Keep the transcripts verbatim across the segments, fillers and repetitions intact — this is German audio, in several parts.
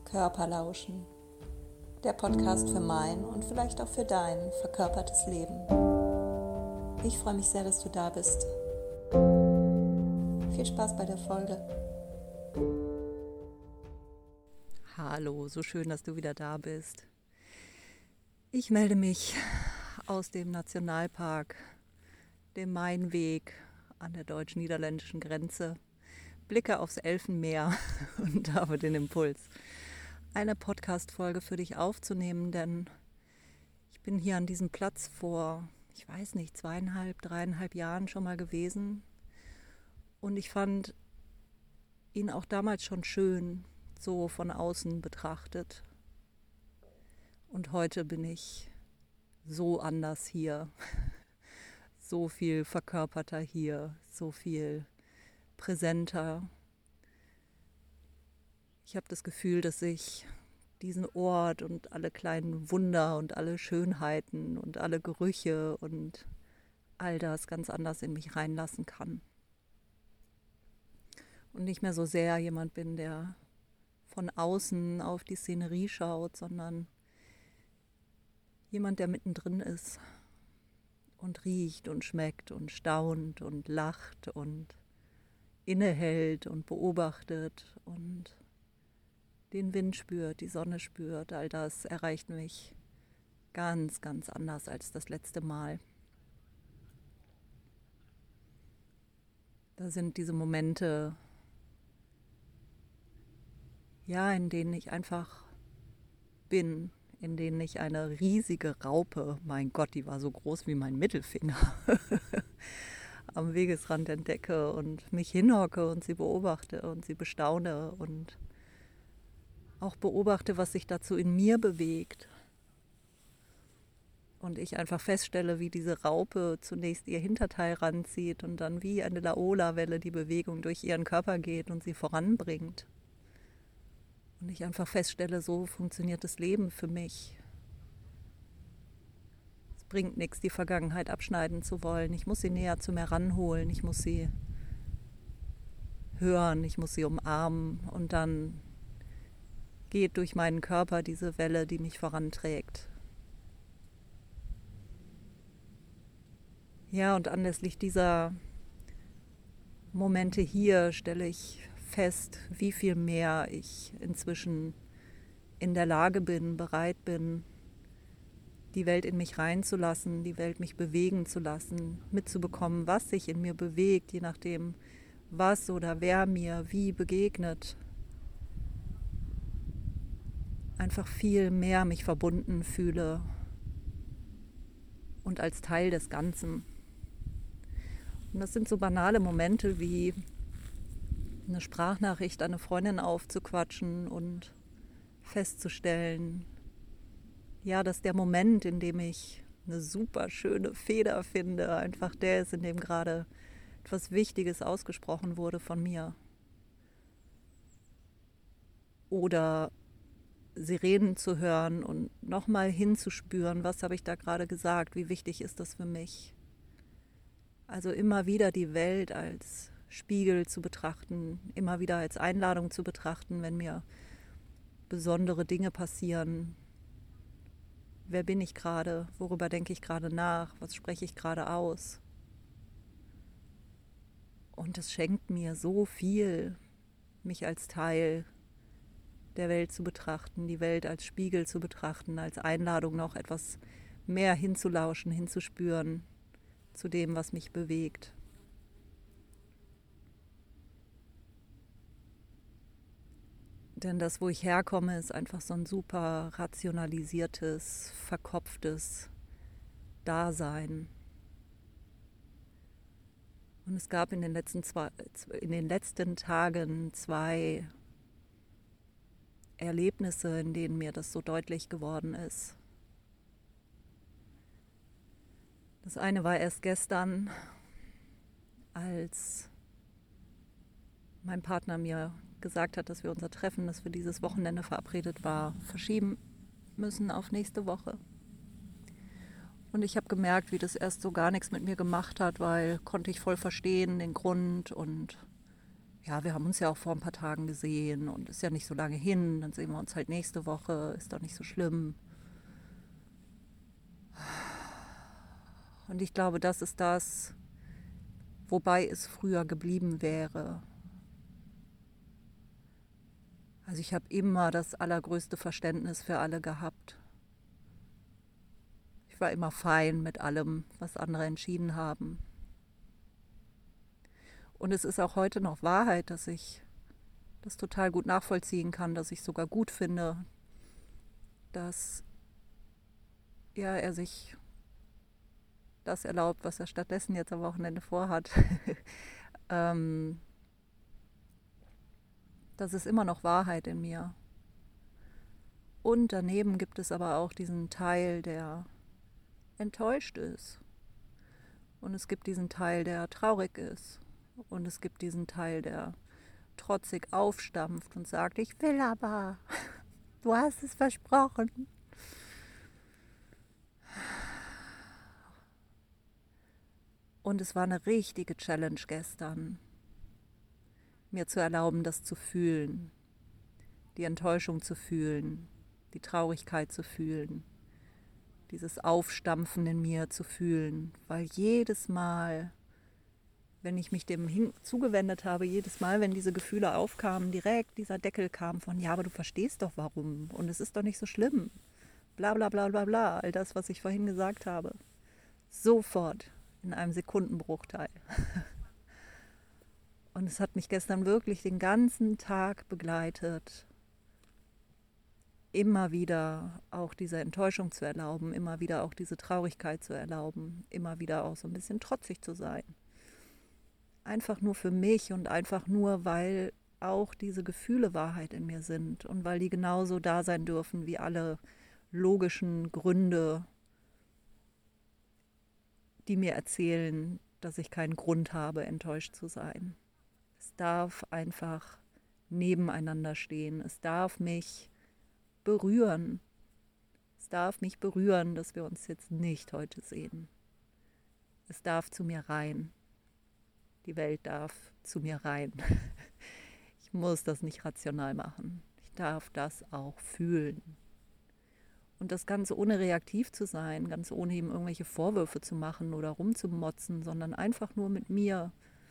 Körperlauschen, der Podcast für mein und vielleicht auch für dein verkörpertes Leben. Ich freue mich sehr, dass du da bist. Viel Spaß bei der Folge. Hallo, so schön, dass du wieder da bist. Ich melde mich aus dem Nationalpark, dem Mainweg an der deutsch-niederländischen Grenze, blicke aufs Elfenmeer und habe den Impuls, eine Podcast-Folge für dich aufzunehmen, denn ich bin hier an diesem Platz vor, ich weiß nicht, zweieinhalb, dreieinhalb Jahren schon mal gewesen und ich fand ihn auch damals schon schön, so von außen betrachtet. Und heute bin ich so anders hier, so viel verkörperter hier, so viel präsenter. Ich habe das Gefühl, dass ich diesen Ort und alle kleinen Wunder und alle Schönheiten und alle Gerüche und all das ganz anders in mich reinlassen kann. Und nicht mehr so sehr jemand bin, der von außen auf die Szenerie schaut, sondern jemand, der mittendrin ist und riecht und schmeckt und staunt und lacht und innehält und beobachtet und den Wind spürt, die Sonne spürt. All das erreicht mich ganz, ganz anders als das letzte Mal. Da sind diese Momente, ja, in denen ich einfach bin, in denen ich eine riesige Raupe, mein Gott, die war so groß wie mein Mittelfinger, am Wegesrand entdecke und mich hinhocke und sie beobachte und sie bestaune und auch beobachte, was sich dazu in mir bewegt. Und ich einfach feststelle, wie diese Raupe zunächst ihr Hinterteil ranzieht und dann wie eine Laola-Welle die Bewegung durch ihren Körper geht und sie voranbringt. Und ich einfach feststelle, so funktioniert das Leben für mich. Es bringt nichts, die Vergangenheit abschneiden zu wollen. Ich muss sie näher zu mir ranholen, ich muss sie hören, ich muss sie umarmen und dann geht durch meinen Körper diese Welle, die mich voranträgt. Ja, und anlässlich dieser Momente hier stelle ich fest, wie viel mehr ich inzwischen in der Lage bin, bereit bin, die Welt in mich reinzulassen, die Welt mich bewegen zu lassen, mitzubekommen, was sich in mir bewegt, je nachdem, was oder wer mir wie begegnet. Einfach viel mehr mich verbunden fühle und als Teil des Ganzen. Und das sind so banale Momente wie eine Sprachnachricht an eine Freundin aufzuquatschen und festzustellen, ja, dass der Moment, in dem ich eine super schöne Feder finde, einfach der ist, in dem gerade etwas Wichtiges ausgesprochen wurde von mir. Oder Sirenen zu hören und nochmal hinzuspüren, was habe ich da gerade gesagt, wie wichtig ist das für mich. Also immer wieder die Welt als Spiegel zu betrachten, immer wieder als Einladung zu betrachten, wenn mir besondere Dinge passieren. Wer bin ich gerade? Worüber denke ich gerade nach? Was spreche ich gerade aus? Und es schenkt mir so viel, mich als Teil der Welt zu betrachten, die Welt als Spiegel zu betrachten, als Einladung noch etwas mehr hinzulauschen, hinzuspüren zu dem, was mich bewegt. Denn das, wo ich herkomme, ist einfach so ein super rationalisiertes, verkopftes Dasein. Und es gab in den letzten, zwei, in den letzten Tagen zwei Erlebnisse, in denen mir das so deutlich geworden ist. Das eine war erst gestern, als mein Partner mir gesagt hat, dass wir unser Treffen, das für dieses Wochenende verabredet war, verschieben müssen auf nächste Woche. Und ich habe gemerkt, wie das erst so gar nichts mit mir gemacht hat, weil konnte ich voll verstehen, den Grund und ja, wir haben uns ja auch vor ein paar Tagen gesehen und ist ja nicht so lange hin, dann sehen wir uns halt nächste Woche, ist doch nicht so schlimm. Und ich glaube, das ist das, wobei es früher geblieben wäre. Also ich habe immer das allergrößte Verständnis für alle gehabt. Ich war immer fein mit allem, was andere entschieden haben. Und es ist auch heute noch Wahrheit, dass ich das total gut nachvollziehen kann, dass ich sogar gut finde, dass ja, er sich das erlaubt, was er stattdessen jetzt am Wochenende vorhat. ähm, das ist immer noch Wahrheit in mir. Und daneben gibt es aber auch diesen Teil, der enttäuscht ist. Und es gibt diesen Teil, der traurig ist. Und es gibt diesen Teil, der trotzig aufstampft und sagt, ich will aber, du hast es versprochen. Und es war eine richtige Challenge gestern, mir zu erlauben, das zu fühlen, die Enttäuschung zu fühlen, die Traurigkeit zu fühlen, dieses Aufstampfen in mir zu fühlen, weil jedes Mal, wenn ich mich dem hin zugewendet habe, jedes Mal, wenn diese Gefühle aufkamen, direkt dieser Deckel kam von, ja, aber du verstehst doch warum und es ist doch nicht so schlimm, bla bla bla bla bla, all das, was ich vorhin gesagt habe. Sofort in einem Sekundenbruchteil. Und es hat mich gestern wirklich den ganzen Tag begleitet, immer wieder auch diese Enttäuschung zu erlauben, immer wieder auch diese Traurigkeit zu erlauben, immer wieder auch so ein bisschen trotzig zu sein. Einfach nur für mich und einfach nur, weil auch diese Gefühle Wahrheit in mir sind und weil die genauso da sein dürfen wie alle logischen Gründe, die mir erzählen, dass ich keinen Grund habe, enttäuscht zu sein. Es darf einfach nebeneinander stehen. Es darf mich berühren. Es darf mich berühren, dass wir uns jetzt nicht heute sehen. Es darf zu mir rein. Die Welt darf zu mir rein. Ich muss das nicht rational machen. Ich darf das auch fühlen. Und das Ganze ohne reaktiv zu sein, ganz ohne ihm irgendwelche Vorwürfe zu machen oder rumzumotzen, sondern einfach nur mit mir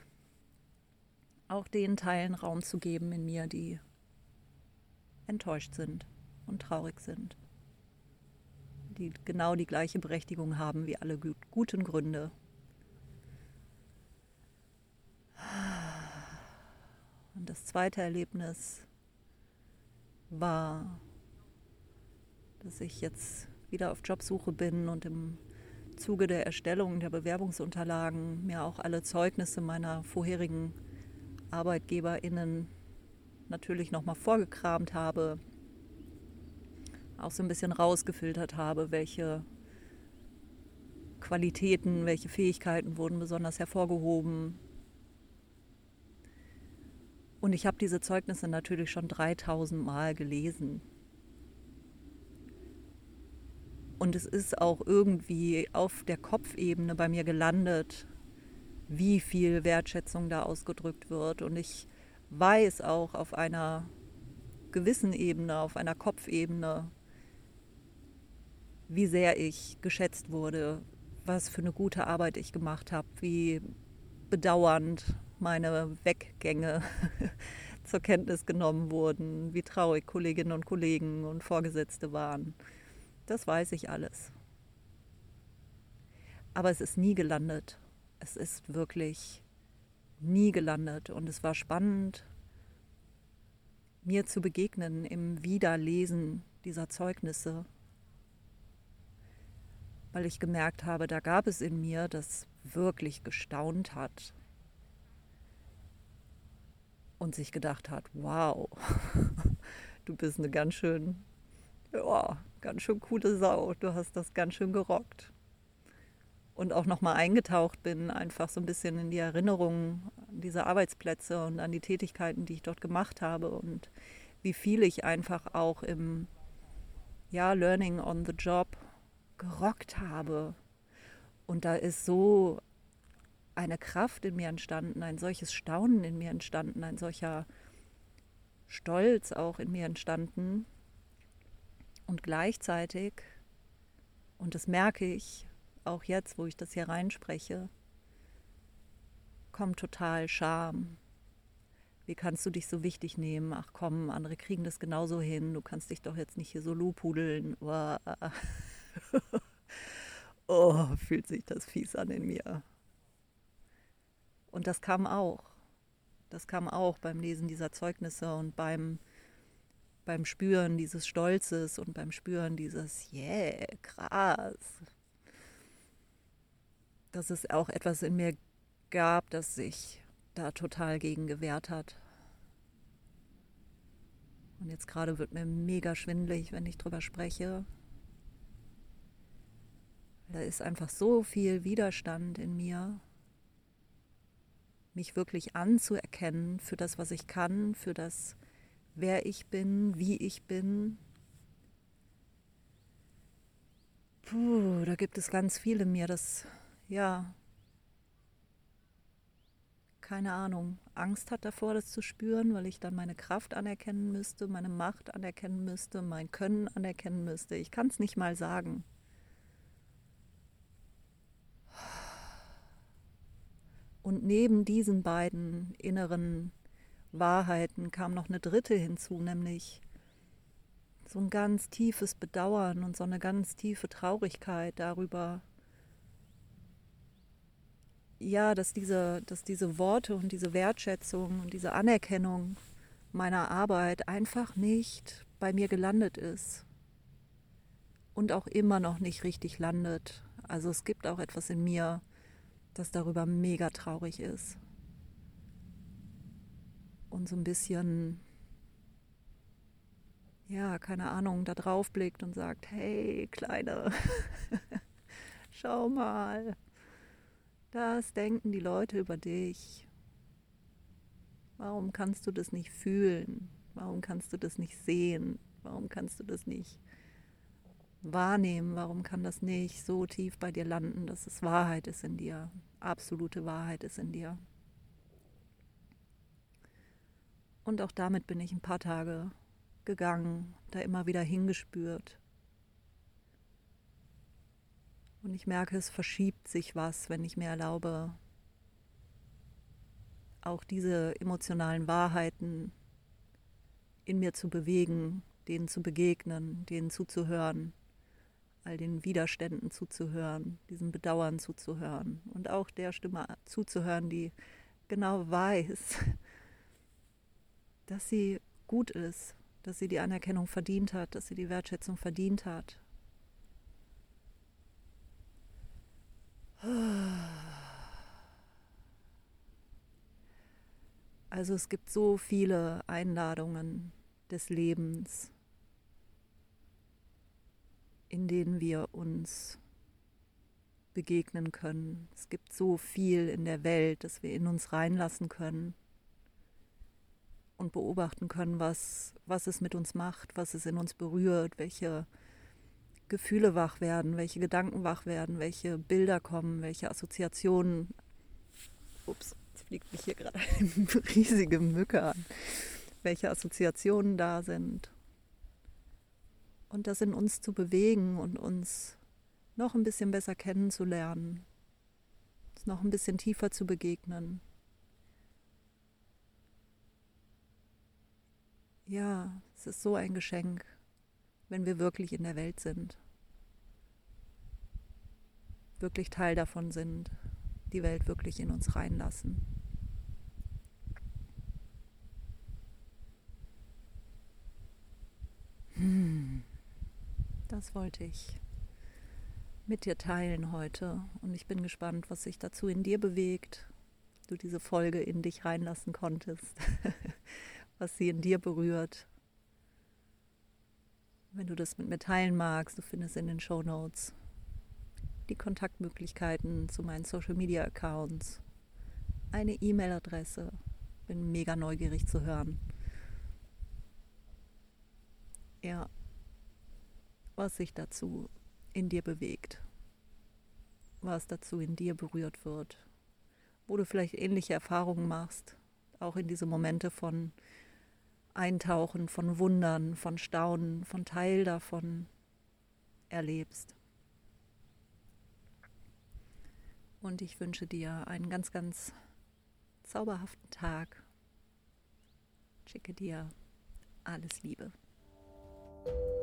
auch den Teilen Raum zu geben in mir, die enttäuscht sind und traurig sind. Die genau die gleiche Berechtigung haben wie alle guten Gründe. Und das zweite Erlebnis war, dass ich jetzt wieder auf Jobsuche bin und im Zuge der Erstellung der Bewerbungsunterlagen mir auch alle Zeugnisse meiner vorherigen ArbeitgeberInnen natürlich nochmal vorgekramt habe, auch so ein bisschen rausgefiltert habe, welche Qualitäten, welche Fähigkeiten wurden besonders hervorgehoben. Und ich habe diese Zeugnisse natürlich schon dreitausend Mal gelesen. Und es ist auch irgendwie auf der Kopfebene bei mir gelandet, wie viel Wertschätzung da ausgedrückt wird. Und ich weiß auch auf einer gewissen Ebene, auf einer Kopfebene, wie sehr ich geschätzt wurde, was für eine gute Arbeit ich gemacht habe, wie bedauernd meine Weggänge zur Kenntnis genommen wurden, wie traurig Kolleginnen und Kollegen und Vorgesetzte waren. Das weiß ich alles. Aber es ist nie gelandet. Es ist wirklich nie gelandet. Und es war spannend, mir zu begegnen im Wiederlesen dieser Zeugnisse, weil ich gemerkt habe, da gab es in mir, das wirklich gestaunt hat und sich gedacht hat, wow, du bist eine ganz schön, ja, ganz schön coole Sau, du hast das ganz schön gerockt. Und auch nochmal eingetaucht bin, einfach so ein bisschen in die Erinnerung an diese Arbeitsplätze und an die Tätigkeiten, die ich dort gemacht habe und wie viel ich einfach auch im ja, Learning on the Job gerockt habe. Und da ist so eine Kraft in mir entstanden, ein solches Staunen in mir entstanden, ein solcher Stolz auch in mir entstanden. Und gleichzeitig, und das merke ich auch jetzt, wo ich das hier reinspreche, kommt total Scham. Wie kannst du dich so wichtig nehmen? Ach komm, andere kriegen das genauso hin. Du kannst dich doch jetzt nicht hier so lobhudeln. Oh, oh, fühlt sich das fies an in mir. Und das kam auch. Das kam auch beim Lesen dieser Zeugnisse und beim, beim Spüren dieses Stolzes und beim Spüren dieses, yeah, krass. Dass es auch etwas in mir gab, das sich da total gegen gewehrt hat. Und jetzt gerade wird mir mega schwindelig, wenn ich drüber spreche. Da ist einfach so viel Widerstand in mir, mich wirklich anzuerkennen für das, was ich kann, für das, wer ich bin, wie ich bin. Puh, da gibt es ganz viel in mir, das, ja, keine Ahnung, Angst hat davor, das zu spüren, weil ich dann meine Kraft anerkennen müsste, meine Macht anerkennen müsste, mein Können anerkennen müsste. Ich kann es nicht mal sagen. Und neben diesen beiden inneren Wahrheiten kam noch eine dritte hinzu, nämlich so ein ganz tiefes Bedauern und so eine ganz tiefe Traurigkeit darüber, ja, dass diese, dass diese Worte und diese Wertschätzung und diese Anerkennung meiner Arbeit einfach nicht bei mir gelandet ist und auch immer noch nicht richtig landet. Also es gibt auch etwas in mir, das darüber mega traurig ist und so ein bisschen, ja, keine Ahnung, da drauf blickt und sagt, hey, Kleine, schau mal, das denken die Leute über dich. Warum kannst du das nicht fühlen? Warum kannst du das nicht sehen? Warum kannst du das nicht wahrnehmen? Warum kann das nicht so tief bei dir landen, dass es Wahrheit ist in dir, absolute Wahrheit ist in dir? Und auch damit bin ich ein paar Tage gegangen, da immer wieder hingespürt. Und ich merke, es verschiebt sich was, wenn ich mir erlaube, auch diese emotionalen Wahrheiten in mir zu bewegen, denen zu begegnen, denen zuzuhören, all den Widerständen zuzuhören, diesem Bedauern zuzuhören und auch der Stimme zuzuhören, die genau weiß, dass sie gut ist, dass sie die Anerkennung verdient hat, dass sie die Wertschätzung verdient hat. Also es gibt so viele Einladungen des Lebens, in denen wir uns begegnen können. Es gibt so viel in der Welt, das wir in uns reinlassen können und beobachten können, was, was es mit uns macht, was es in uns berührt, welche Gefühle wach werden, welche Gedanken wach werden, welche Bilder kommen, welche Assoziationen. Ups, jetzt fliegt mich hier gerade eine riesige Mücke an. Welche Assoziationen da sind. Und das in uns zu bewegen und uns noch ein bisschen besser kennenzulernen, uns noch ein bisschen tiefer zu begegnen. Ja, es ist so ein Geschenk, wenn wir wirklich in der Welt sind, wirklich Teil davon sind, die Welt wirklich in uns reinlassen. Hm, das wollte ich mit dir teilen heute und ich bin gespannt, was sich dazu in dir bewegt, du diese Folge in dich reinlassen konntest, was sie in dir berührt. Wenn du das mit mir teilen magst, du findest in den Shownotes die Kontaktmöglichkeiten zu meinen Social-Media-Accounts, eine E-Mail-Adresse. Bin mega neugierig zu hören. Ja, was sich dazu in dir bewegt, was dazu in dir berührt wird, wo du vielleicht ähnliche Erfahrungen machst, auch in diese Momente von Eintauchen, von Wundern, von Staunen, von Teil davon erlebst. Und ich wünsche dir einen ganz, ganz zauberhaften Tag. Schicke dir alles Liebe.